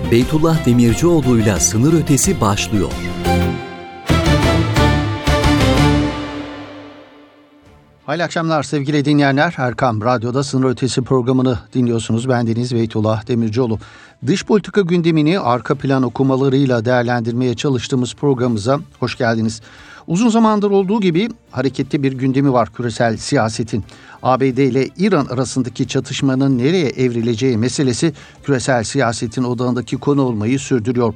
Beytullah Demircioğlu'yla Sınır Ötesi başlıyor. Hayırlı akşamlar sevgili dinleyenler. Erkam Radyo'da Sınır Ötesi programını dinliyorsunuz. Bendeniz Beytullah Demircioğlu. Dış politika gündemini arka plan okumalarıyla değerlendirmeye çalıştığımız programımıza hoş geldiniz. Uzun zamandır olduğu gibi hareketli bir gündemi var küresel siyasetin. ABD ile İran arasındaki çatışmanın nereye evrileceği meselesi küresel siyasetin odağındaki konu olmayı sürdürüyor.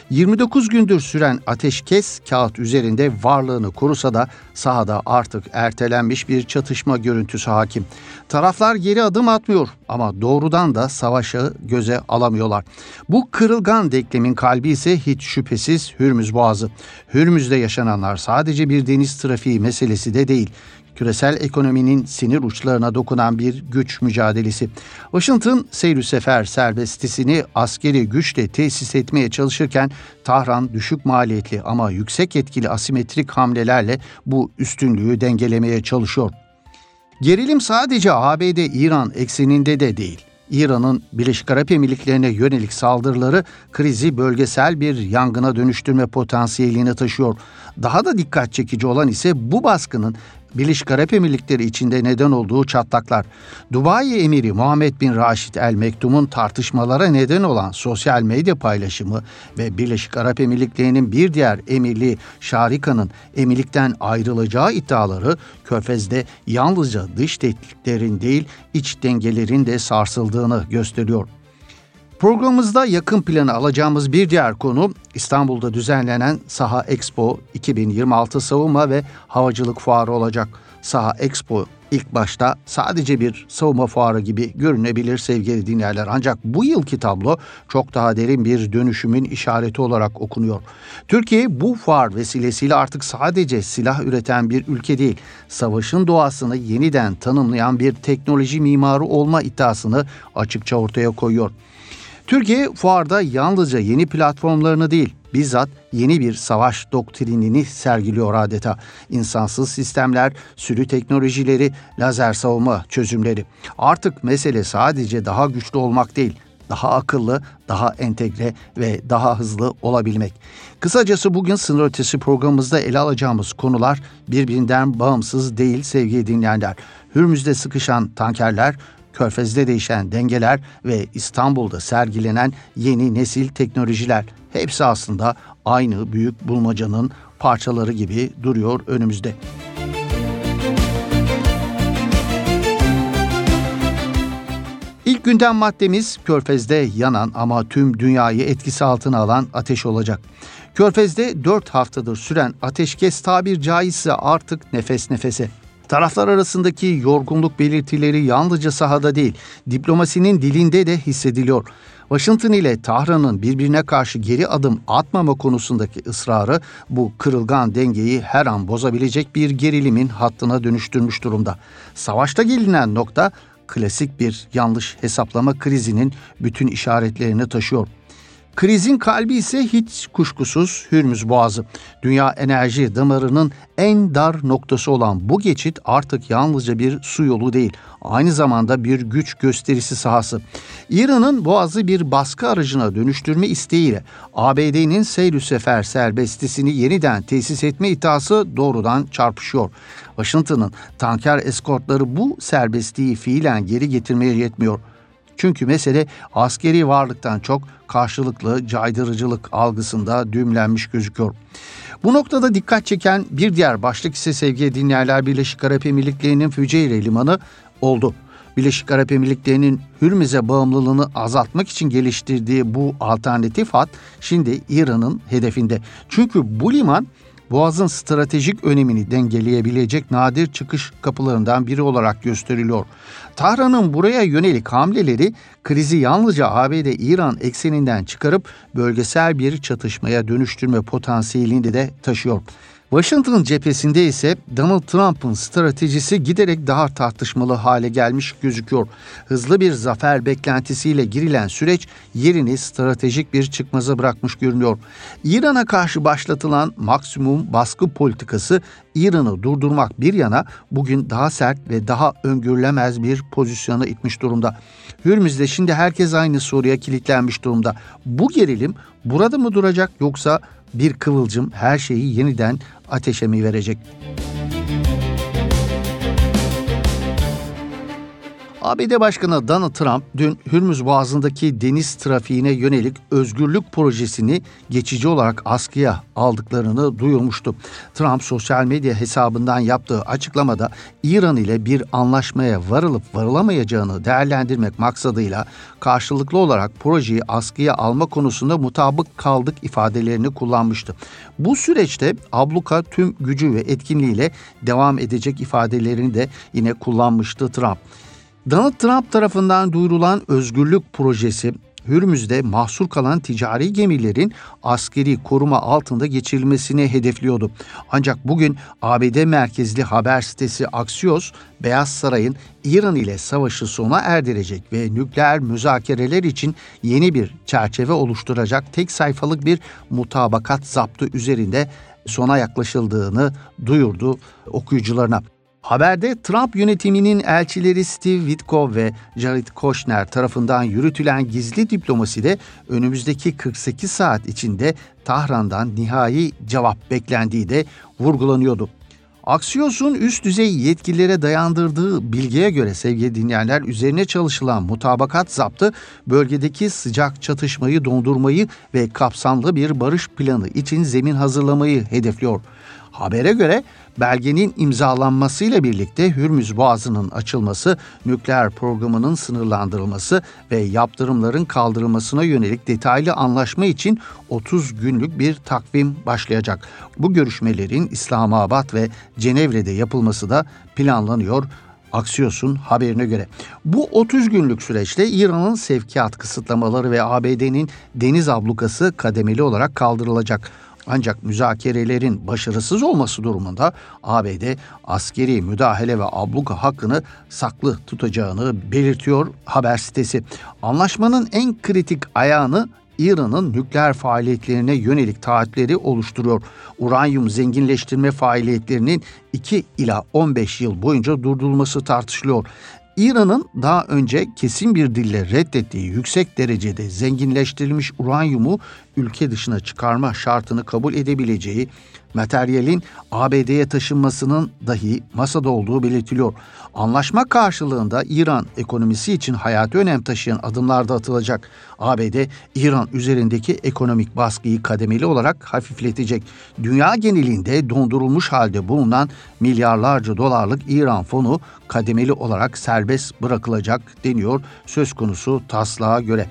29 gündür süren ateşkes kağıt üzerinde varlığını korusa da sahada artık ertelenmiş bir çatışma görüntüsü hakim. Taraflar geri adım atmıyor ama doğrudan da savaşı göze alamıyorlar. Bu kırılgan denklemin kalbi ise hiç şüphesiz Hürmüz Boğazı. Hürmüz'de yaşananlar sadece bir deniz trafiği meselesi de değil. Küresel ekonominin sinir uçlarına dokunan bir güç mücadelesi. Washington, seyr-ü-sefer serbestisini askeri güçle tesis etmeye çalışırken Tahran düşük maliyetli ama yüksek etkili asimetrik hamlelerle bu üstünlüğü dengelemeye çalışıyor. Gerilim sadece ABD-İran ekseninde de değil. İran'ın Birleşik Arap Emirlikleri'ne yönelik saldırıları krizi bölgesel bir yangına dönüştürme potansiyelini taşıyor. Daha da dikkat çekici olan ise bu baskının Birleşik Arap Emirlikleri içinde neden olduğu çatlaklar. Dubai Emiri Muhammed bin Raşid El Mektum'un tartışmalara neden olan sosyal medya paylaşımı ve Birleşik Arap Emirlikleri'nin bir diğer emirliği Şarika'nın emirlikten ayrılacağı iddiaları Körfez'de yalnızca dış tehditlerin değil iç dengelerin de sarsıldığını gösteriyor. Programımızda yakın plana alacağımız bir diğer konu İstanbul'da düzenlenen Saha Expo 2026 savunma ve havacılık fuarı olacak. Saha Expo ilk başta sadece bir savunma fuarı gibi görünebilir sevgili dinleyenler. Ancak bu yılki tablo çok daha derin bir dönüşümün işareti olarak okunuyor. Türkiye bu fuar vesilesiyle artık sadece silah üreten bir ülke değil, savaşın doğasını yeniden tanımlayan bir teknoloji mimarı olma iddiasını açıkça ortaya koyuyor. Türkiye fuarda yalnızca yeni platformlarını değil, bizzat yeni bir savaş doktrinini sergiliyor adeta. İnsansız sistemler, sürü teknolojileri, lazer savunma çözümleri. Artık mesele sadece daha güçlü olmak değil, daha akıllı, daha entegre ve daha hızlı olabilmek. Kısacası bugün Sınır Ötesi programımızda ele alacağımız konular birbirinden bağımsız değil sevgili dinleyenler. Hürmüz'de sıkışan tankerler, Körfez'de değişen dengeler ve İstanbul'da sergilenen yeni nesil teknolojiler hepsi aslında aynı büyük bulmacanın parçaları gibi duruyor önümüzde. İlk gündem maddemiz Körfez'de yanan ama tüm dünyayı etkisi altına alan ateş olacak. Körfez'de 4 haftadır süren ateşkes tabir caizse artık nefes nefese. Taraflar arasındaki yorgunluk belirtileri yalnızca sahada değil, diplomasinin dilinde de hissediliyor. Washington ile Tahran'ın birbirine karşı geri adım atmama konusundaki ısrarı bu kırılgan dengeyi her an bozabilecek bir gerilimin hattına dönüştürmüş durumda. Savaşta gelinen nokta klasik bir yanlış hesaplama krizinin bütün işaretlerini taşıyor. Krizin kalbi ise hiç kuşkusuz Hürmüz Boğazı. Dünya enerji damarının en dar noktası olan bu geçit artık yalnızca bir su yolu değil, aynı zamanda bir güç gösterisi sahası. İran'ın Boğaz'ı bir baskı aracına dönüştürme isteğiyle ABD'nin seyr-ü-sefer serbestisini yeniden tesis etme iddiası doğrudan çarpışıyor. Washington'ın tanker eskortları bu serbestliği fiilen geri getirmeye yetmiyor. Çünkü mesele askeri varlıktan çok karşılıklı caydırıcılık algısında düğümlenmiş gözüküyor. Bu noktada dikkat çeken bir diğer başlık ise sevgili dinleyenler Birleşik Arap Emirlikleri'nin Füceyre Limanı oldu. Birleşik Arap Emirlikleri'nin Hürmüz'e bağımlılığını azaltmak için geliştirdiği bu alternatif hat şimdi İran'ın hedefinde. Çünkü bu liman Boğaz'ın stratejik önemini dengeleyebilecek nadir çıkış kapılarından biri olarak gösteriliyor. Tahran'ın buraya yönelik hamleleri krizi yalnızca ABD-İran ekseninden çıkarıp bölgesel bir çatışmaya dönüştürme potansiyelini de taşıyor. Washington cephesinde ise Donald Trump'ın stratejisi giderek daha tartışmalı hale gelmiş gözüküyor. Hızlı bir zafer beklentisiyle girilen süreç yerini stratejik bir çıkmaza bırakmış görünüyor. İran'a karşı başlatılan maksimum baskı politikası İran'ı durdurmak bir yana bugün daha sert ve daha öngörülemez bir pozisyona itmiş durumda. Hürmüz'de şimdi herkes aynı soruya kilitlenmiş durumda. Bu gerilim burada mı duracak yoksa bir kıvılcım her şeyi yeniden ateşe mi verecek? ABD Başkanı Donald Trump dün Hürmüz Boğazı'ndaki deniz trafiğine yönelik özgürlük projesini geçici olarak askıya aldıklarını duyurmuştu. Trump sosyal medya hesabından yaptığı açıklamada İran ile bir anlaşmaya varılıp varılamayacağını değerlendirmek maksadıyla karşılıklı olarak projeyi askıya alma konusunda mutabık kaldık ifadelerini kullanmıştı. Bu süreçte abluka tüm gücü ve etkinliğiyle devam edecek ifadelerini de yine kullanmıştı Trump. Donald Trump tarafından duyurulan özgürlük projesi, Hürmüz'de mahsur kalan ticari gemilerin askeri koruma altında geçirilmesini hedefliyordu. Ancak bugün ABD merkezli haber sitesi Axios, Beyaz Saray'ın İran ile savaşı sona erdirecek ve nükleer müzakereler için yeni bir çerçeve oluşturacak tek sayfalık bir mutabakat zaptı üzerinde sona yaklaşıldığını duyurdu okuyucularına. Haberde Trump yönetiminin elçileri Steve Witkoff ve Jared Kushner tarafından yürütülen gizli diplomaside önümüzdeki 48 saat içinde Tahran'dan nihai cevap beklendiği de vurgulanıyordu. Axios'un üst düzey yetkililere dayandırdığı bilgiye göre sevgili dinleyenler üzerine çalışılan mutabakat zaptı bölgedeki sıcak çatışmayı dondurmayı ve kapsamlı bir barış planı için zemin hazırlamayı hedefliyor. Habere göre belgenin imzalanmasıyla birlikte Hürmüz Boğazı'nın açılması, nükleer programının sınırlandırılması ve yaptırımların kaldırılmasına yönelik detaylı anlaşma için 30 günlük bir takvim başlayacak. Bu görüşmelerin İslamabad ve Cenevre'de yapılması da planlanıyor. Axios'un haberine göre. Bu 30 günlük süreçte İran'ın sevkiyat kısıtlamaları ve ABD'nin deniz ablukası kademeli olarak kaldırılacak. Ancak müzakerelerin başarısız olması durumunda ABD askeri müdahale ve abluka hakkını saklı tutacağını belirtiyor haber sitesi. Anlaşmanın en kritik ayağını İran'ın nükleer faaliyetlerine yönelik taahhütleri oluşturuyor. Uranyum zenginleştirme faaliyetlerinin 2 ila 15 yıl boyunca durdurulması tartışılıyor. İran'ın daha önce kesin bir dille reddettiği yüksek derecede zenginleştirilmiş uranyumu ülke dışına çıkarma şartını kabul edebileceği, materyalin ABD'ye taşınmasının dahi masada olduğu belirtiliyor. Anlaşma karşılığında İran ekonomisi için hayati önem taşıyan adımlar da atılacak. ABD, İran üzerindeki ekonomik baskıyı kademeli olarak hafifletecek. Dünya genelinde dondurulmuş halde bulunan milyarlarca dolarlık İran fonu kademeli olarak serbest bırakılacak deniyor söz konusu taslağa göre.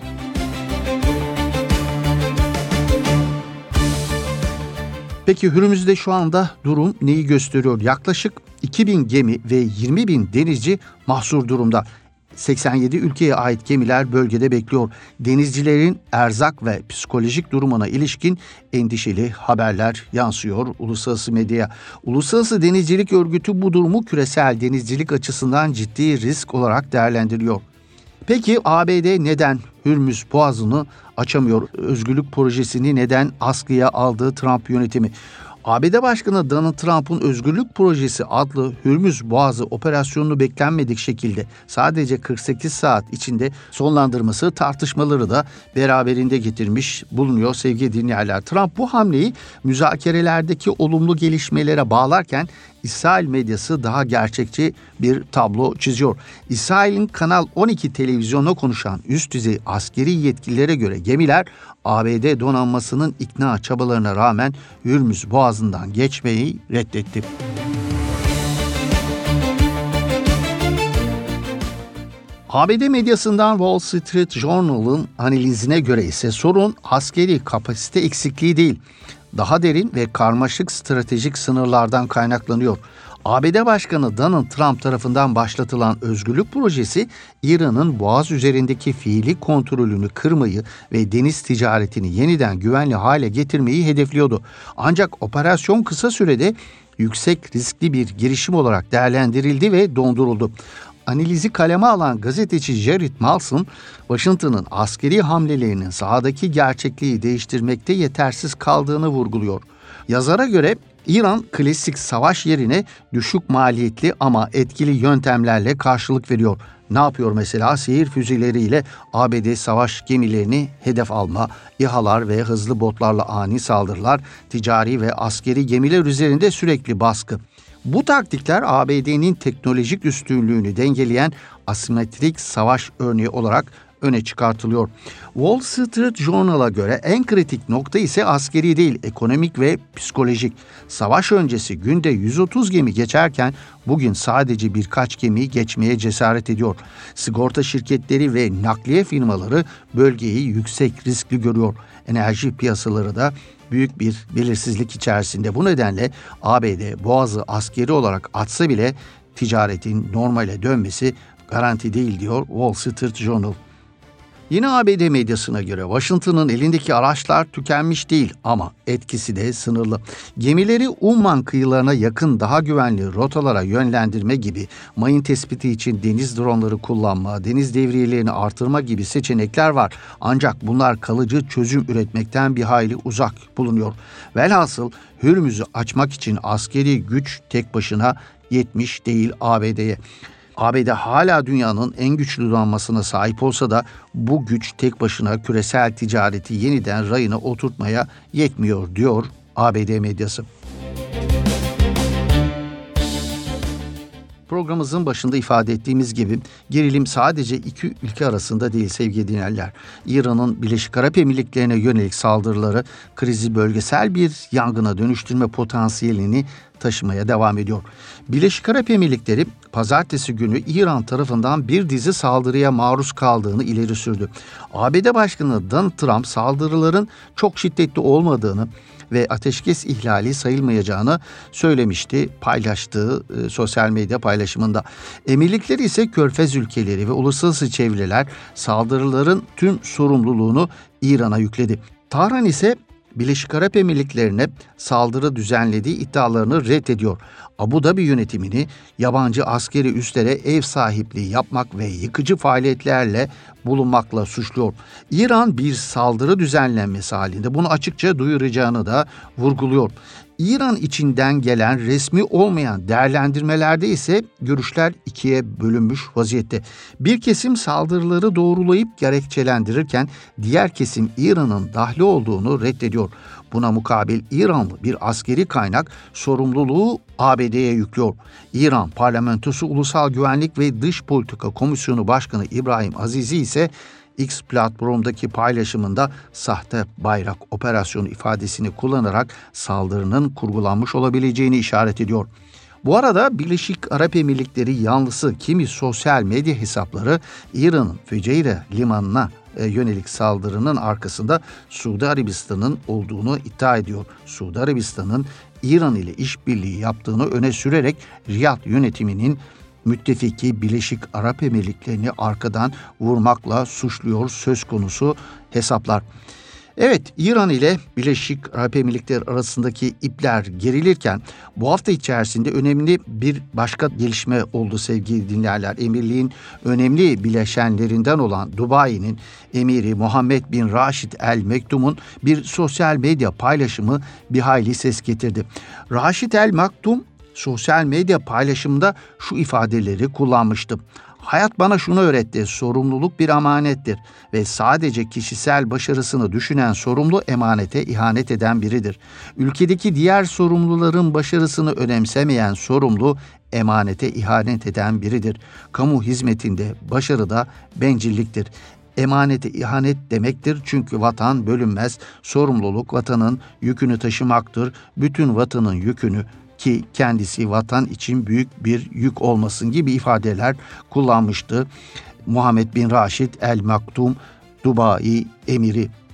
Peki Hürmüz'de şu anda durum neyi gösteriyor? Yaklaşık 2000 gemi ve 20.000 denizci mahsur durumda. 87 ülkeye ait gemiler bölgede bekliyor. Denizcilerin erzak ve psikolojik durumuna ilişkin endişeli haberler yansıyor uluslararası medyaya. Uluslararası Denizcilik Örgütü bu durumu küresel denizcilik açısından ciddi risk olarak değerlendiriyor. Peki ABD neden Hürmüz Boğazı'nı açamıyor? Özgürlük projesini neden askıya aldı Trump yönetimi? ABD Başkanı Donald Trump'ın Özgürlük Projesi adlı Hürmüz Boğazı operasyonunu beklenmedik şekilde sadece 48 saat içinde sonlandırması tartışmaları da beraberinde getirmiş bulunuyor sevgili dinleyenler. Trump bu hamleyi müzakerelerdeki olumlu gelişmelere bağlarken İsrail medyası daha gerçekçi bir tablo çiziyor. İsrail'in Kanal 12 televizyonuna konuşan üst düzey askeri yetkililere göre gemiler ABD donanmasının ikna çabalarına rağmen Hürmüz Boğazı'ndan geçmeyi reddetti. ABD medyasından Wall Street Journal'ın analizine göre ise sorun askeri kapasite eksikliği değil, daha derin ve karmaşık stratejik sınırlardan kaynaklanıyor. ABD Başkanı Donald Trump tarafından başlatılan özgürlük projesi, İran'ın Boğaz üzerindeki fiili kontrolünü kırmayı ve deniz ticaretini yeniden güvenli hale getirmeyi hedefliyordu. Ancak operasyon kısa sürede yüksek riskli bir girişim olarak değerlendirildi ve donduruldu. Analizi kaleme alan gazeteci Jared Malson, Washington'ın askeri hamlelerinin sahadaki gerçekliği değiştirmekte yetersiz kaldığını vurguluyor. Yazara göre İran klasik savaş yerine düşük maliyetli ama etkili yöntemlerle karşılık veriyor. Ne yapıyor mesela? Seyir füzeleriyle ABD savaş gemilerini hedef alma, İHA'lar ve hızlı botlarla ani saldırılar, ticari ve askeri gemiler üzerinde sürekli baskı. Bu taktikler ABD'nin teknolojik üstünlüğünü dengeleyen asimetrik savaş örneği olarak öne çıkartılıyor. Wall Street Journal'a göre en kritik nokta ise askeri değil, ekonomik ve psikolojik. Savaş öncesi günde 130 gemi geçerken bugün sadece birkaç gemi geçmeye cesaret ediyor. Sigorta şirketleri ve nakliye firmaları bölgeyi yüksek riskli görüyor. Enerji piyasaları da büyük bir belirsizlik içerisinde. Bu nedenle ABD Boğaz'ı askeri olarak atsa bile ticaretin normale dönmesi garanti değil, diyor Wall Street Journal. Yine ABD medyasına göre Washington'ın elindeki araçlar tükenmiş değil ama etkisi de sınırlı. Gemileri Umman kıyılarına yakın daha güvenli rotalara yönlendirme gibi, mayın tespiti için deniz dronları kullanma, deniz devriyelerini artırma gibi seçenekler var. Ancak bunlar kalıcı çözüm üretmekten bir hayli uzak bulunuyor. Velhasıl Hürmüz'ü açmak için askeri güç tek başına yetmiş değil ABD'ye. ABD hala dünyanın en güçlü donanmasına sahip olsa da bu güç tek başına küresel ticareti yeniden rayına oturtmaya yetmiyor, diyor ABD medyası. Programımızın başında ifade ettiğimiz gibi gerilim sadece iki ülke arasında değil sevgili dinleyenler. İran'ın Birleşik Arap Emirlikleri'ne yönelik saldırıları krizi bölgesel bir yangına dönüştürme potansiyelini taşımaya devam ediyor. Birleşik Arap Emirlikleri pazartesi günü İran tarafından bir dizi saldırıya maruz kaldığını ileri sürdü. ABD Başkanı Donald Trump saldırıların çok şiddetli olmadığını ve ateşkes ihlali sayılmayacağını söylemişti paylaştığı sosyal medya paylaşımında. Emirlikler ise Körfez ülkeleri ve uluslararası çevreler saldırıların tüm sorumluluğunu İran'a yükledi. Tahran ise Birleşik Arap Emirlikleri'ne saldırı düzenlediği iddialarını reddediyor. Abu Dhabi yönetimini yabancı askeri üslere ev sahipliği yapmak ve yıkıcı faaliyetlerle bulunmakla suçluyor. İran bir saldırı düzenlenmesi halinde bunu açıkça duyuracağını da vurguluyor. İran içinden gelen resmi olmayan değerlendirmelerde ise görüşler ikiye bölünmüş vaziyette. Bir kesim saldırıları doğrulayıp gerekçelendirirken diğer kesim İran'ın dahli olduğunu reddediyor. Buna mukabil İranlı bir askeri kaynak sorumluluğu ABD'ye yüklüyor. İran Parlamentosu Ulusal Güvenlik ve Dış Politika Komisyonu Başkanı İbrahim Azizi ise X platformdaki paylaşımında sahte bayrak operasyonu ifadesini kullanarak saldırının kurgulanmış olabileceğini işaret ediyor. Bu arada Birleşik Arap Emirlikleri yanlısı kimi sosyal medya hesapları İran'ın Füceyre limanına yönelik saldırının arkasında Suudi Arabistan'ın olduğunu iddia ediyor. Suudi Arabistan'ın İran ile işbirliği yaptığını öne sürerek Riyad yönetiminin müttefiki Birleşik Arap Emirlikleri'ni arkadan vurmakla suçluyor söz konusu hesaplar. Evet, İran ile Birleşik Arap Emirlikleri arasındaki ipler gerilirken bu hafta içerisinde önemli bir başka gelişme oldu sevgili dinleyenler. Emirliğin önemli bileşenlerinden olan Dubai'nin emiri Muhammed bin Raşid El Mektum'un bir sosyal medya paylaşımı bir hayli ses getirdi. Raşid El Mektum sosyal medya paylaşımında şu ifadeleri kullanmıştı. Hayat bana şunu öğretti, sorumluluk bir emanettir ve sadece kişisel başarısını düşünen sorumlu emanete ihanet eden biridir. Ülkedeki diğer sorumluların başarısını önemsemeyen sorumlu emanete ihanet eden biridir. Kamu hizmetinde başarıda bencilliktir. Emanete ihanet demektir çünkü vatan bölünmez, sorumluluk vatanın yükünü taşımaktır, bütün vatanın yükünü ki kendisi vatan için büyük bir yük olmasın gibi ifadeler kullanmıştı Muhammed bin Raşid El Maktum Dubai emiri.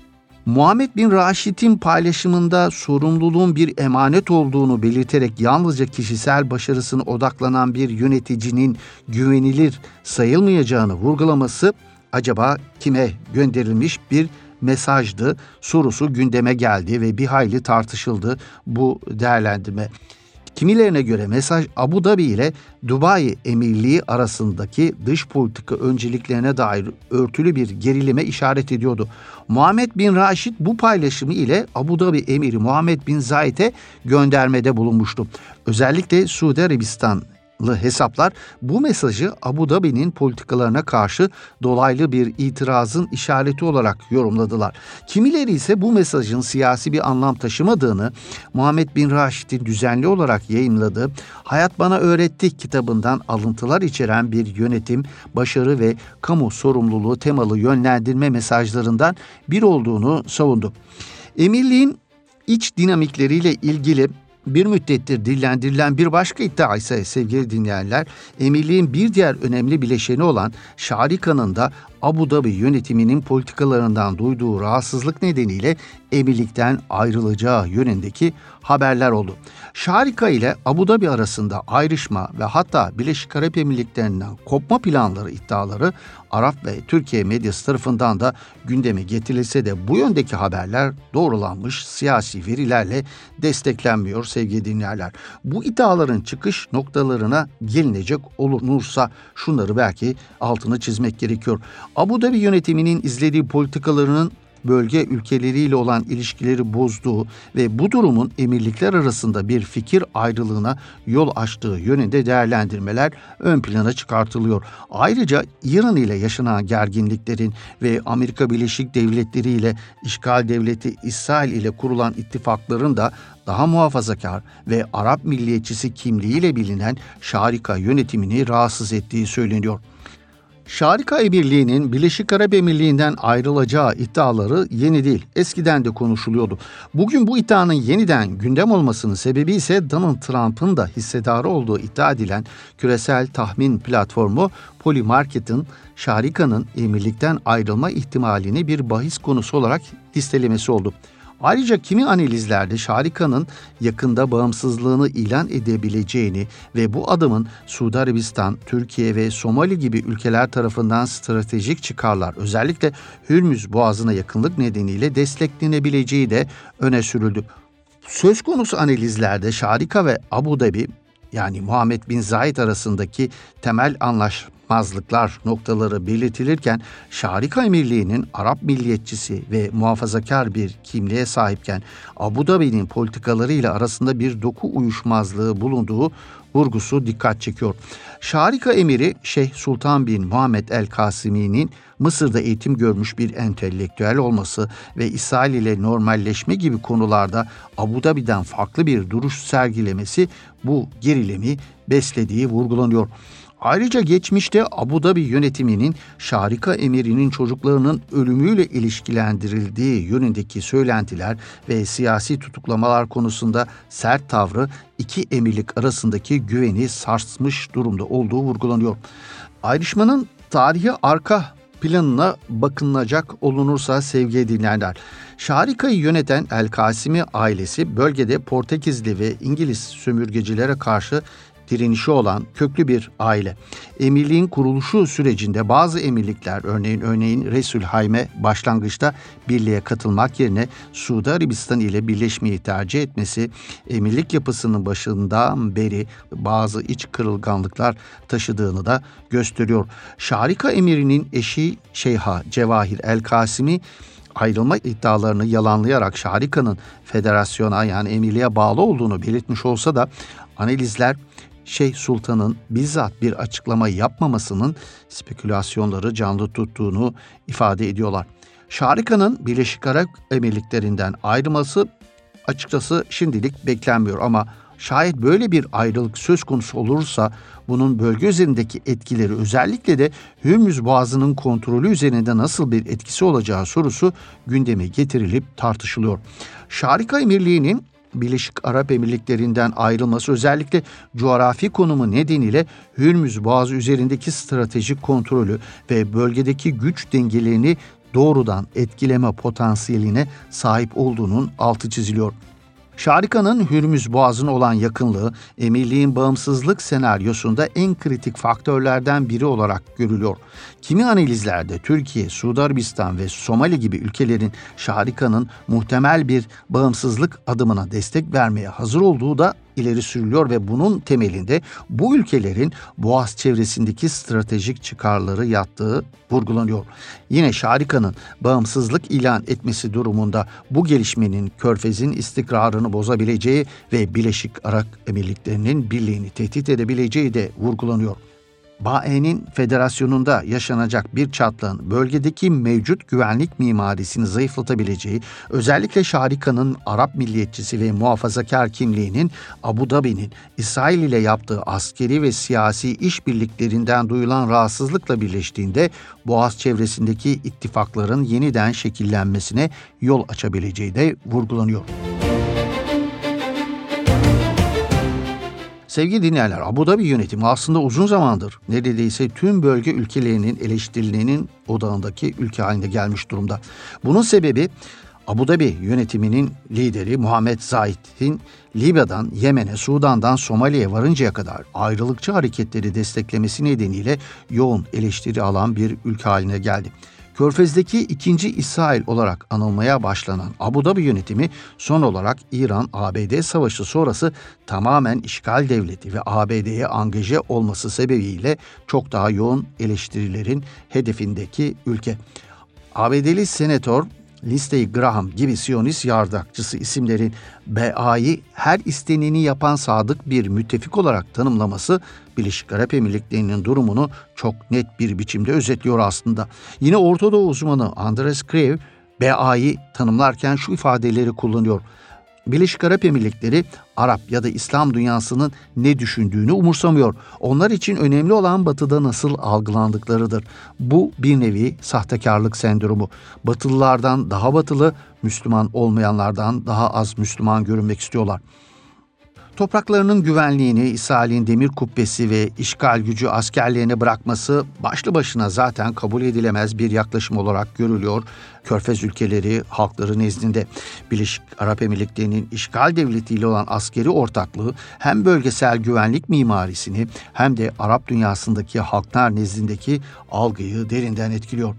Muhammed bin Raşid'in paylaşımında sorumluluğun bir emanet olduğunu belirterek yalnızca kişisel başarısına odaklanan bir yöneticinin güvenilir sayılmayacağını vurgulaması acaba kime gönderilmiş bir mesajdı sorusu gündeme geldi ve bir hayli tartışıldı bu değerlendirme. Kimilerine göre mesaj Abu Dhabi ile Dubai Emirliği arasındaki dış politika önceliklerine dair örtülü bir gerilime işaret ediyordu. Muhammed bin Raşid bu paylaşımı ile Abu Dhabi Emiri Muhammed bin Zayed'e göndermede bulunmuştu. Özellikle Suudi Arabistanlı hesaplar bu mesajı Abu Dhabi'nin politikalarına karşı dolaylı bir itirazın işareti olarak yorumladılar. Kimileri ise bu mesajın siyasi bir anlam taşımadığını, Muhammed bin Raşid'in düzenli olarak yayımladığı Hayat Bana Öğretti kitabından alıntılar içeren bir yönetim, başarı ve kamu sorumluluğu temalı yönlendirme mesajlarından bir olduğunu savundu. Emirliğin iç dinamikleriyle ilgili bir müddettir dillendirilen bir başka iddia ise sevgili dinleyenler, emirliğin bir diğer önemli bileşeni olan Şarika'nın da Abu Dhabi yönetiminin politikalarından duyduğu rahatsızlık nedeniyle emirlikten ayrılacağı yönündeki haberler oldu. Şarika ile Abu Dhabi arasında ayrışma ve hatta Birleşik Arap Emirlikleri'nden kopma planları iddiaları Arap ve Türkiye medyası tarafından da gündeme getirilse de bu yöndeki haberler doğrulanmış siyasi verilerle desteklenmiyor sevgili dinleyenler. Bu iddiaların çıkış noktalarına gelinecek olursa şunları belki altını çizmek gerekiyor. Abu Dhabi yönetiminin izlediği politikalarının bölge ülkeleriyle olan ilişkileri bozduğu ve bu durumun emirlikler arasında bir fikir ayrılığına yol açtığı yönünde değerlendirmeler ön plana çıkartılıyor. Ayrıca İran ile yaşanan gerginliklerin ve Amerika Birleşik Devletleri ile işgal devleti İsrail ile kurulan ittifakların da daha muhafazakar ve Arap milliyetçisi kimliğiyle bilinen Şarika yönetimini rahatsız ettiği söyleniyor. Şarika Emirliği'nin Birleşik Arap Emirliği'nden ayrılacağı iddiaları yeni değil, eskiden de konuşuluyordu. Bugün bu iddianın yeniden gündem olmasının sebebi ise Donald Trump'ın da hissedarı olduğu iddia edilen küresel tahmin platformu Polymarket'ın Şarika'nın emirlikten ayrılma ihtimalini bir bahis konusu olarak listelemesi oldu. Ayrıca kimi analizlerde Şarika'nın yakında bağımsızlığını ilan edebileceğini ve bu adımın Suudi Arabistan, Türkiye ve Somali gibi ülkeler tarafından stratejik çıkarlar, özellikle Hürmüz Boğazı'na yakınlık nedeniyle desteklenebileceği de öne sürüldü. Söz konusu analizlerde Şarika ve Abu Dhabi yani Muhammed bin Zayed arasındaki temel anlaşmazlıklar noktaları belirtilirken Şarika Emirliği'nin Arap milliyetçisi ve muhafazakar bir kimliğe sahipken Abu Dhabi'nin politikalarıyla arasında bir doku uyuşmazlığı bulunduğu vurgusu dikkat çekiyor. Şarika Emiri Şeyh Sultan bin Muhammed el-Kasimi'nin Mısır'da eğitim görmüş bir entelektüel olması ve İsrail ile normalleşme gibi konularda Abu Dhabi'den farklı bir duruş sergilemesi bu gerilimi beslediği vurgulanıyor. Ayrıca geçmişte Abu Dhabi yönetiminin Şarika Emiri'nin çocuklarının ölümüyle ilişkilendirildiği yönündeki söylentiler ve siyasi tutuklamalar konusunda sert tavrı iki emirlik arasındaki güveni sarsmış durumda olduğu vurgulanıyor. Ayrışmanın tarihi arka planına bakılacak olunursa sevgili dinleyenler, Şarika'yı yöneten El-Kasimi ailesi bölgede Portekizli ve İngiliz sömürgecilere karşı direnişi olan köklü bir aile. Emirliğin kuruluşu sürecinde bazı emirlikler örneğin Resulhayme başlangıçta birliğe katılmak yerine Suudi Arabistan ile birleşmeyi tercih etmesi emirlik yapısının başından beri bazı iç kırılganlıklar taşıdığını da gösteriyor. Şarika emirinin eşi Şeyha Cevahir El-Kasimi ayrılma iddialarını yalanlayarak Şarika'nın federasyona yani emirliğe bağlı olduğunu belirtmiş olsa da analizler Şeyh Sultan'ın bizzat bir açıklama yapmamasının spekülasyonları canlı tuttuğunu ifade ediyorlar. Şarika'nın Birleşik Arap Emirlikleri'nden ayrılması açıkçası şimdilik beklenmiyor ama şayet böyle bir ayrılık söz konusu olursa bunun bölge üzerindeki etkileri özellikle de Hürmüz Boğazı'nın kontrolü üzerinde nasıl bir etkisi olacağı sorusu gündeme getirilip tartışılıyor. Şarika Emirliği'nin Birleşik Arap Emirlikleri'nden ayrılması özellikle coğrafi konumu nedeniyle Hürmüz Boğazı üzerindeki stratejik kontrolü ve bölgedeki güç dengelerini doğrudan etkileme potansiyeline sahip olduğunun altı çiziliyor. Şarika'nın Hürmüz Boğazı'na olan yakınlığı, emirliğin bağımsızlık senaryosunda en kritik faktörlerden biri olarak görülüyor. Kimi analizlerde Türkiye, Suudi Arabistan ve Somali gibi ülkelerin Şarika'nın muhtemel bir bağımsızlık adımına destek vermeye hazır olduğu da ileri sürülüyor ve bunun temelinde bu ülkelerin Boğaz çevresindeki stratejik çıkarları yattığı vurgulanıyor. Yine Şarika'nın bağımsızlık ilan etmesi durumunda bu gelişmenin Körfez'in istikrarını bozabileceği ve Birleşik Arap Emirlikleri'nin birliğini tehdit edebileceği de vurgulanıyor. BAE'nin federasyonunda yaşanacak bir çatlağın bölgedeki mevcut güvenlik mimarisini zayıflatabileceği, özellikle Şarika'nın Arap milliyetçisi ve muhafazakar kimliğinin Abu Dhabi'nin İsrail ile yaptığı askeri ve siyasi işbirliklerinden duyulan rahatsızlıkla birleştiğinde Boğaz çevresindeki ittifakların yeniden şekillenmesine yol açabileceği de vurgulanıyor. Sevgili dinleyenler, Abu Dhabi yönetimi aslında uzun zamandır neredeyse tüm bölge ülkelerinin eleştirilerinin odağındaki ülke haline gelmiş durumda. Bunun sebebi Abu Dhabi yönetiminin lideri Muhammed Zayed'in Libya'dan Yemen'e, Sudan'dan Somali'ye varıncaya kadar ayrılıkçı hareketleri desteklemesi nedeniyle yoğun eleştiri alan bir ülke haline geldi. Körfez'deki ikinci İsrail olarak anılmaya başlanan Abu Dhabi yönetimi son olarak İran-ABD savaşı sonrası tamamen işgal devleti ve ABD'ye angaje olması sebebiyle çok daha yoğun eleştirilerin hedefindeki ülke. ABD'li senatör Lindsey Graham gibi Siyonist yardakçısı isimlerin BA'yı her isteneni yapan sadık bir müttefik olarak tanımlaması Birleşik Arap Emirlikleri'nin durumunu çok net bir biçimde özetliyor aslında. Yine Orta Doğu uzmanı Andres Krev BA'yı tanımlarken şu ifadeleri kullanıyor. Birleşik Arap Emirlikleri, Arap ya da İslam dünyasının ne düşündüğünü umursamıyor. Onlar için önemli olan Batı'da nasıl algılandıklarıdır. Bu bir nevi sahtekarlık sendromu. Batılılardan daha batılı, Müslüman olmayanlardan daha az Müslüman görünmek istiyorlar. Topraklarının güvenliğini İsrail'in demir kubbesi ve işgal gücü askerlerine bırakması başlı başına zaten kabul edilemez bir yaklaşım olarak görülüyor. Körfez ülkeleri halkları nezdinde Birleşik Arap Emirlikleri'nin işgal devletiyle olan askeri ortaklığı hem bölgesel güvenlik mimarisini hem de Arap dünyasındaki halklar nezdindeki algıyı derinden etkiliyor.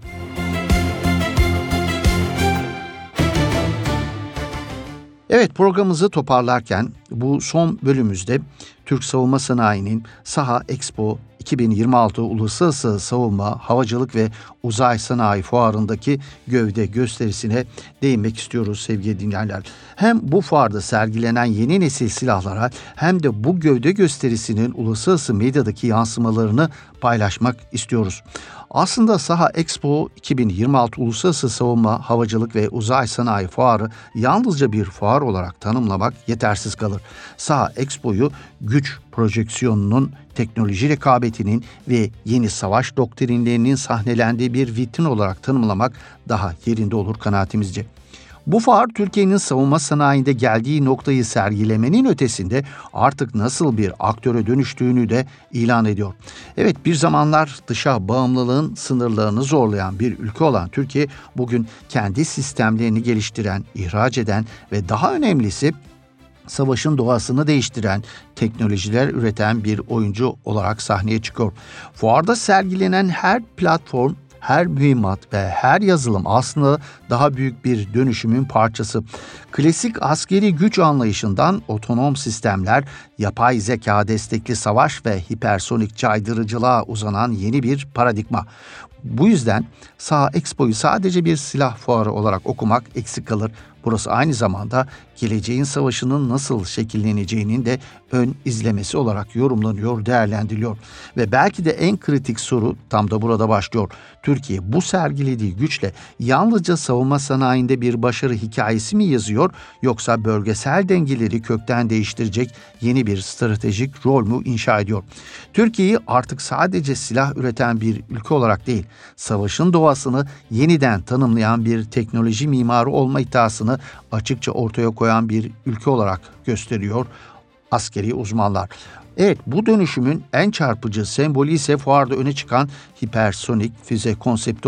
Evet, programımızı toparlarken bu son bölümümüzde Türk savunma sanayinin Saha Expo 2026 Uluslararası Savunma, Havacılık ve Uzay Sanayi Fuarı'ndaki gövde gösterisine değinmek istiyoruz sevgili dinleyenler. Hem bu fuarda sergilenen yeni nesil silahlara hem de bu gövde gösterisinin uluslararası medyadaki yansımalarını paylaşmak istiyoruz. Aslında Saha Expo 2026 Uluslararası Savunma, Havacılık ve Uzay Sanayi Fuarı yalnızca bir fuar olarak tanımlamak yetersiz kalır. Saha Expo'yu güç projeksiyonunun, teknoloji rekabetinin ve yeni savaş doktrinlerinin sahnelendiği bir vitrin olarak tanımlamak daha yerinde olur kanaatimizce. Bu fuar Türkiye'nin savunma sanayinde geldiği noktayı sergilemenin ötesinde artık nasıl bir aktöre dönüştüğünü de ilan ediyor. Evet, bir zamanlar dışa bağımlılığın sınırlarını zorlayan bir ülke olan Türkiye bugün kendi sistemlerini geliştiren, ihraç eden ve daha önemlisi savaşın doğasını değiştiren, teknolojiler üreten bir oyuncu olarak sahneye çıkıyor. Fuarda sergilenen her platform, her mühimmat ve her yazılım aslında daha büyük bir dönüşümün parçası. Klasik askeri güç anlayışından otonom sistemler, yapay zeka destekli savaş ve hipersonik caydırıcılığa uzanan yeni bir paradigma. Bu yüzden Saha Expo'yu sadece bir silah fuarı olarak okumak eksik kalır. Burası aynı zamanda geleceğin savaşının nasıl şekilleneceğinin de ön izlemesi olarak yorumlanıyor, değerlendiriliyor. Ve belki de en kritik soru tam da burada başlıyor. Türkiye bu sergilediği güçle yalnızca savunma sanayinde bir başarı hikayesi mi yazıyor, yoksa bölgesel dengeleri kökten değiştirecek yeni bir stratejik rol mü inşa ediyor? Türkiye'yi artık sadece silah üreten bir ülke olarak değil, savaşın doğasını yeniden tanımlayan bir teknoloji mimarı olma iddiasını açıkça ortaya koyan bir ülke olarak gösteriyor askeri uzmanlar. Evet, bu dönüşümün en çarpıcı sembolü ise fuarda öne çıkan hipersonik füze konsepti oldu.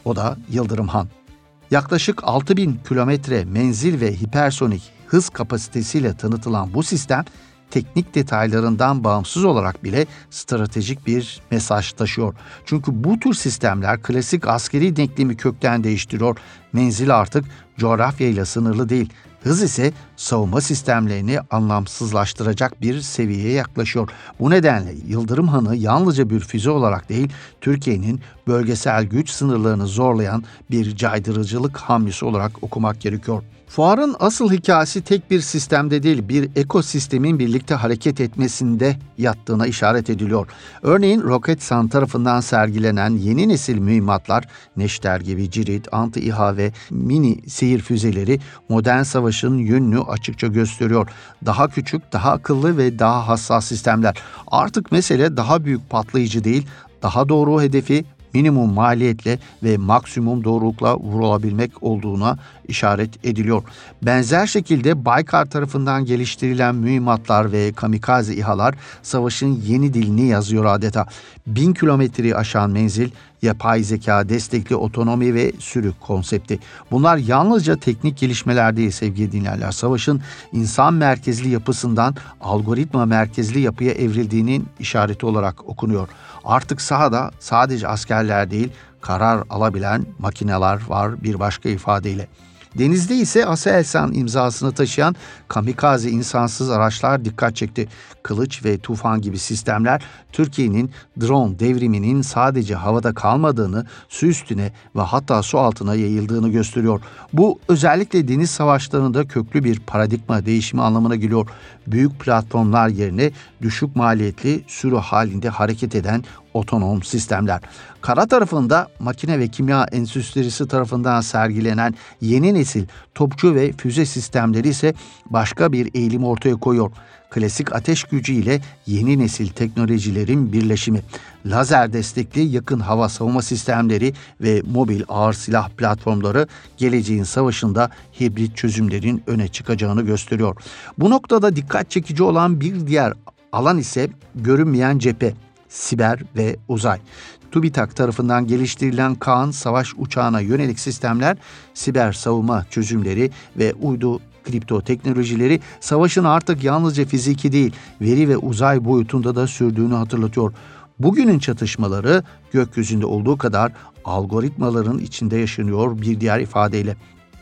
O da Yıldırım Han. Yaklaşık 6000 kilometre menzil ve hipersonik hız kapasitesiyle tanıtılan bu sistem teknik detaylarından bağımsız olarak bile stratejik bir mesaj taşıyor. Çünkü bu tür sistemler klasik askeri denklemi kökten değiştiriyor. Menzil artık coğrafyayla sınırlı değil. Hız ise savunma sistemlerini anlamsızlaştıracak bir seviyeye yaklaşıyor. Bu nedenle Yıldırım Han'ı yalnızca bir füze olarak değil, Türkiye'nin bölgesel güç sınırlarını zorlayan bir caydırıcılık hamlesi olarak okumak gerekiyor. Fuarın asıl hikayesi tek bir sistemde değil, bir ekosistemin birlikte hareket etmesinde yattığına işaret ediliyor. Örneğin Roketsan tarafından sergilenen yeni nesil mühimmatlar, Neşter gibi cirit, anti-İHA ve mini seyir füzeleri modern savaşın yönünü açıkça gösteriyor. Daha küçük, daha akıllı ve daha hassas sistemler. Artık mesele daha büyük patlayıcı değil, daha doğru hedefi minimum maliyetle ve maksimum doğrulukla vurulabilmek olduğuna işaret ediliyor. Benzer şekilde Baykar tarafından geliştirilen mühimmatlar ve kamikaze İHA'lar savaşın yeni dilini yazıyor adeta. 1000 kilometreyi aşan menzil, yapay zeka, destekli otonomi ve sürük konsepti. Bunlar yalnızca teknik gelişmeler değil sevgili dinleyenler. Savaşın insan merkezli yapısından algoritma merkezli yapıya evrildiğinin işareti olarak okunuyor. Artık sahada sadece askerler değil, karar alabilen makineler var bir başka ifadeyle. Denizde ise Aselsan imzasını taşıyan kamikaze insansız araçlar dikkat çekti. Kılıç ve Tufan gibi sistemler Türkiye'nin drone devriminin sadece havada kalmadığını, su üstüne ve hatta su altına yayıldığını gösteriyor. Bu özellikle deniz savaşlarında köklü bir paradigma değişimi anlamına geliyor. Büyük platformlar yerine düşük maliyetli sürü halinde hareket eden otonom sistemler. Kara tarafında makine ve kimya endüstrisi tarafından sergilenen yeni nesil topçu ve füze sistemleri ise başka bir eğilim ortaya koyuyor. Klasik ateş gücü ile yeni nesil teknolojilerin birleşimi, lazer destekli yakın hava savunma sistemleri ve mobil ağır silah platformları geleceğin savaşında hibrit çözümlerin öne çıkacağını gösteriyor. Bu noktada dikkat çekici olan bir diğer alan ise görünmeyen cephe, siber ve uzay. TÜBİTAK tarafından geliştirilen Kaan savaş uçağına yönelik sistemler, siber savunma çözümleri ve uydu kripto teknolojileri savaşın artık yalnızca fiziki değil, veri ve uzay boyutunda da sürdüğünü hatırlatıyor. Bugünün çatışmaları gökyüzünde olduğu kadar algoritmaların içinde yaşanıyor bir diğer ifadeyle.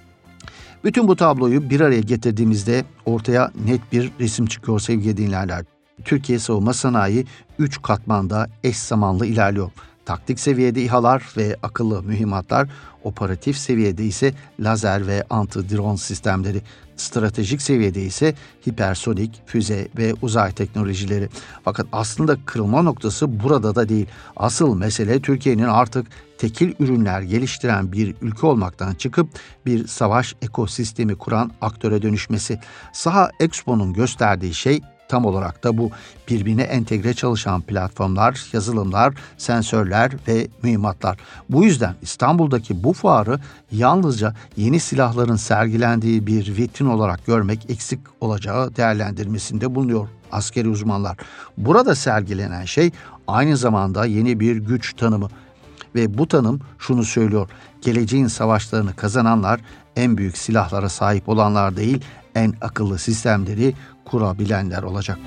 Bütün bu tabloyu bir araya getirdiğimizde ortaya net bir resim çıkıyor sevgili dinleyenler. Türkiye savunma sanayi 3 katmanda eş zamanlı ilerliyor. Taktik seviyede İHA'lar ve akıllı mühimmatlar, operatif seviyede ise lazer ve anti-drone sistemleri, stratejik seviyede ise hipersonik, füze ve uzay teknolojileri. Fakat aslında kırılma noktası burada da değil. Asıl mesele Türkiye'nin artık tekil ürünler geliştiren bir ülke olmaktan çıkıp bir savaş ekosistemi kuran aktöre dönüşmesi. Saha Expo'nun gösterdiği şey tam olarak da bu. Birbirine entegre çalışan platformlar, yazılımlar, sensörler ve mühimmatlar. Bu yüzden İstanbul'daki bu fuarı yalnızca yeni silahların sergilendiği bir vitrin olarak görmek eksik olacağı değerlendirmesinde bulunuyor askeri uzmanlar. Burada sergilenen şey aynı zamanda yeni bir güç tanımı. Ve bu tanım şunu söylüyor: geleceğin savaşlarını kazananlar en büyük silahlara sahip olanlar değil, en akıllı sistemleri kurabilenler olacak.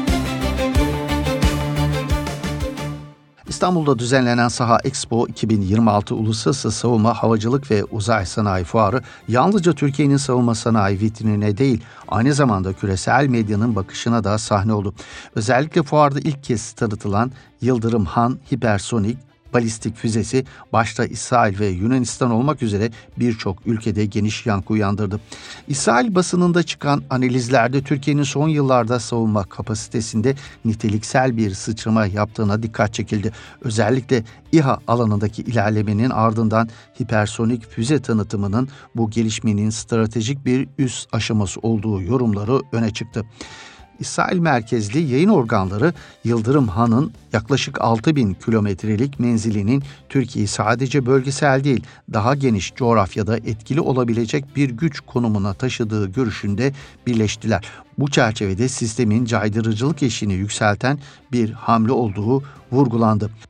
İstanbul'da düzenlenen Saha Expo 2026 Uluslararası Savunma, Havacılık ve Uzay Sanayi Fuarı yalnızca Türkiye'nin savunma sanayi vitrinine değil, aynı zamanda küresel medyanın bakışına da sahne oldu. Özellikle fuarda ilk kez tanıtılan Yıldırım Han hipersonik balistik füzesi başta İsrail ve Yunanistan olmak üzere birçok ülkede geniş yankı uyandırdı. İsrail basınında çıkan analizlerde Türkiye'nin son yıllarda savunma kapasitesinde niteliksel bir sıçrama yaptığına dikkat çekildi. Özellikle İHA alanındaki ilerlemenin ardından hipersonik füze tanıtımının bu gelişmenin stratejik bir üst aşaması olduğu yorumları öne çıktı. İsrail merkezli yayın organları Yıldırım Han'ın yaklaşık 6000 kilometrelik menzilinin Türkiye'yi sadece bölgesel değil, daha geniş coğrafyada etkili olabilecek bir güç konumuna taşıdığı görüşünde birleştiler. Bu çerçevede sistemin caydırıcılık eşiğini yükselten bir hamle olduğu vurgulandı.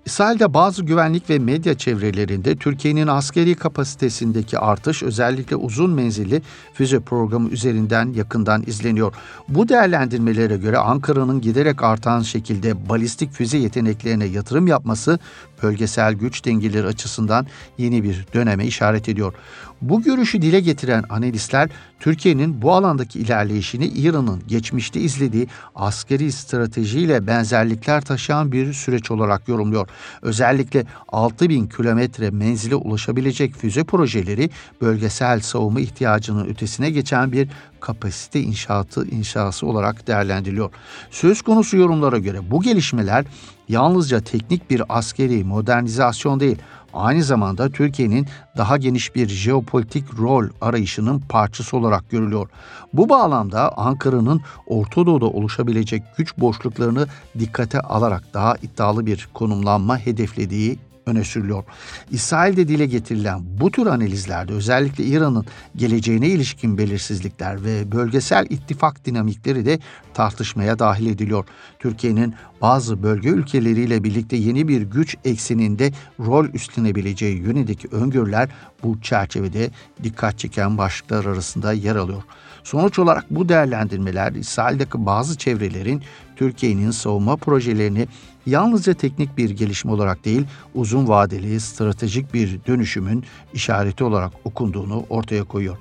İsrail'de bazı güvenlik ve medya çevrelerinde Türkiye'nin askeri kapasitesindeki artış özellikle uzun menzilli füze programı üzerinden yakından izleniyor. Bu değerlendirmelere göre Ankara'nın giderek artan şekilde balistik füze yeteneklerine yatırım yapması bölgesel güç dengeleri açısından yeni bir döneme işaret ediyor. Bu görüşü dile getiren analistler Türkiye'nin bu alandaki ilerleyişini İran'ın geçmişte izlediği askeri stratejiyle benzerlikler taşıyan bir süreç olarak yorumluyor. Özellikle 6000 kilometre menzile ulaşabilecek füze projeleri bölgesel savunma ihtiyacının ötesine geçen bir kapasite inşası olarak değerlendiriliyor. Söz konusu yorumlara göre bu gelişmeler yalnızca teknik bir askeri modernizasyon değil, aynı zamanda Türkiye'nin daha geniş bir jeopolitik rol arayışının parçası olarak görülüyor. Bu bağlamda Ankara'nın Orta Doğu'da oluşabilecek güç boşluklarını dikkate alarak daha iddialı bir konumlanma hedeflediği öne sürülüyor. İsrail'de dile getirilen bu tür analizlerde özellikle İran'ın geleceğine ilişkin belirsizlikler ve bölgesel ittifak dinamikleri de tartışmaya dahil ediliyor. Türkiye'nin bazı bölge ülkeleriyle birlikte yeni bir güç ekseninde rol üstlenebileceği yönündeki öngörüler bu çerçevede dikkat çeken başlıklar arasında yer alıyor. Sonuç olarak bu değerlendirmeler İsrail'deki bazı çevrelerin Türkiye'nin savunma projelerini yalnızca teknik bir gelişme olarak değil, uzun vadeli stratejik bir dönüşümün işareti olarak okunduğunu ortaya koyuyor.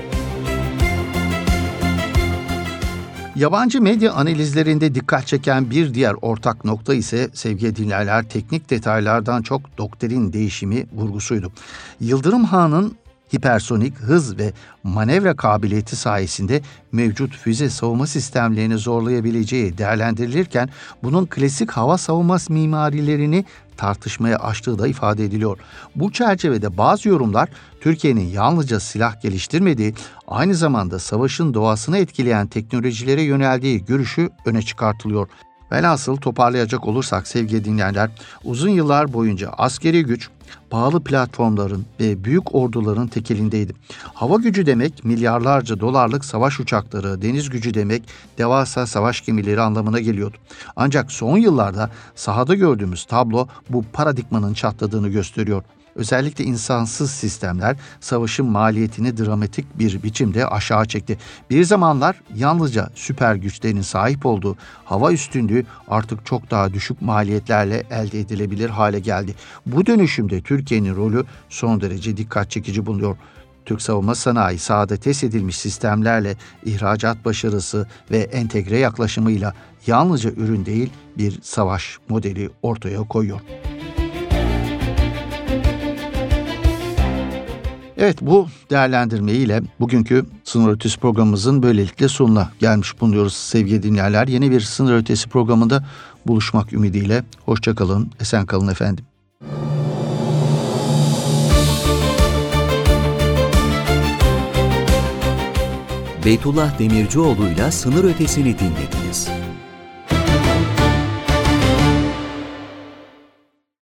Yabancı medya analizlerinde dikkat çeken bir diğer ortak nokta ise sevgili dinleyenler teknik detaylardan çok doktrin değişimi vurgusuydu. Yıldırım Han'ın hipersonik hız ve manevra kabiliyeti sayesinde mevcut füze savunma sistemlerini zorlayabileceği değerlendirilirken bunun klasik hava savunması mimarilerini tartışmaya açtığı da ifade ediliyor. Bu çerçevede bazı yorumlar Türkiye'nin yalnızca silah geliştirmediği, aynı zamanda savaşın doğasını etkileyen teknolojilere yöneldiği görüşü öne çıkartılıyor. Velhasıl toparlayacak olursak sevgili dinleyenler, uzun yıllar boyunca askeri güç pahalı platformların ve büyük orduların tekelindeydi. Hava gücü demek milyarlarca dolarlık savaş uçakları, deniz gücü demek devasa savaş gemileri anlamına geliyordu. Ancak son yıllarda sahada gördüğümüz tablo bu paradigmanın çatladığını gösteriyor. Özellikle insansız sistemler savaşın maliyetini dramatik bir biçimde aşağı çekti. Bir zamanlar yalnızca süper güçlerin sahip olduğu hava üstünlüğü artık çok daha düşük maliyetlerle elde edilebilir hale geldi. Bu dönüşümde Türkiye'nin rolü son derece dikkat çekici bulunuyor. Türk savunma sanayi sahada test edilmiş sistemlerle, ihracat başarısı ve entegre yaklaşımıyla yalnızca ürün değil bir savaş modeli ortaya koyuyor. Evet, bu değerlendirmeyle bugünkü Sınır Ötesi programımızın böylelikle sonuna gelmiş bulunuyoruz sevgili dinleyenler. Yeni bir Sınır Ötesi programında buluşmak ümidiyle. Hoşça kalın, esen kalın efendim. Beytullah Demircioğlu'yla Sınır Ötesi'ni dinlediniz.